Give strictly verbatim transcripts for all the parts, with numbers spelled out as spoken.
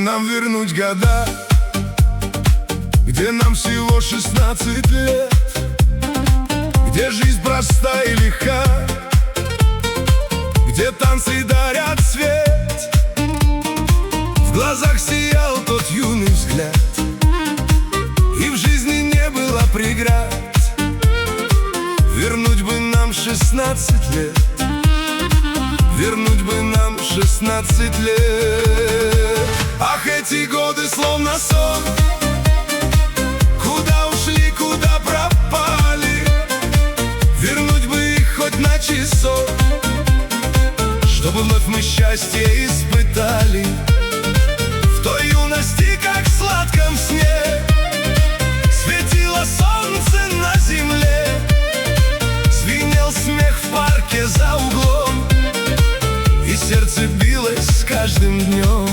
нам вернуть года, где нам всего шестнадцать лет, где жизнь проста и легка, где танцы дарят свет. В глазах сиял тот юный взгляд, и в жизни не было преград. Вернуть бы нам шестнадцать лет, вернуть бы нам шестнадцать лет. Ах, эти годы словно сон, куда ушли, куда пропали. Вернуть бы их хоть на часок, чтобы вновь мы счастье испытали. В той юности, как в сладком сне, светило солнце на земле, звенел смех в парке за углом, и сердце билось с каждым днем.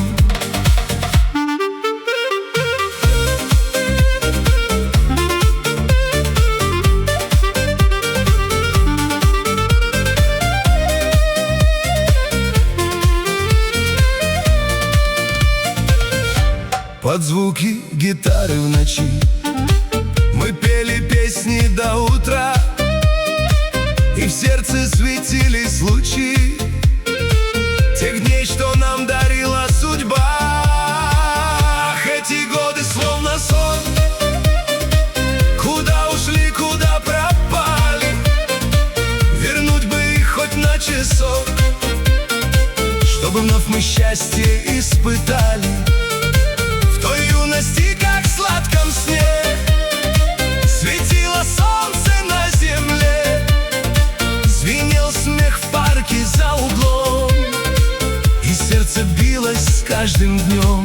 Под звуки гитары в ночи мы пели песни до утра, и в сердце светились лучи тех дней, что нам дарила судьба. Ах, эти годы словно сон, куда ушли, куда пропали. Вернуть бы их хоть на часок, чтобы вновь мы счастье испытали. В той юности, как в сладком сне, светило солнце на земле, звенел смех в парке за углом, и сердце билось с каждым днем.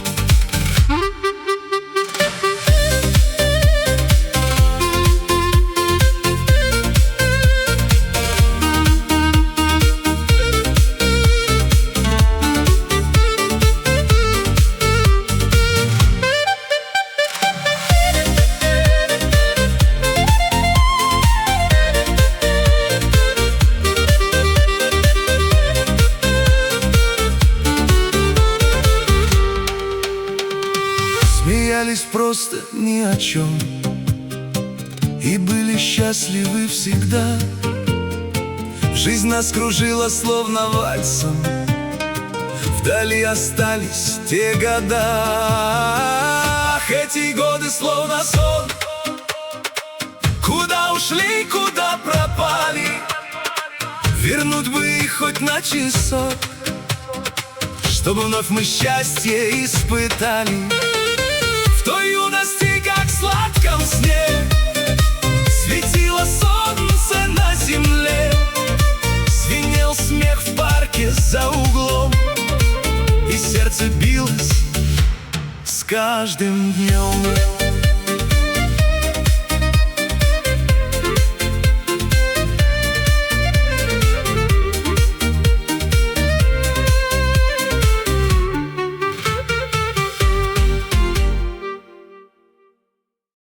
Смеялись просто ни о чем и были счастливы всегда. Жизнь нас кружила словно вальсом, вдали остались те года. Ах, эти годы словно сон, куда ушли, куда пропали. Вернуть бы их хоть на часок, чтобы вновь мы счастье испытали. В той юности, как в сладком сне, светило солнце на земле, звенел смех в парке за углом, и сердце билось с каждым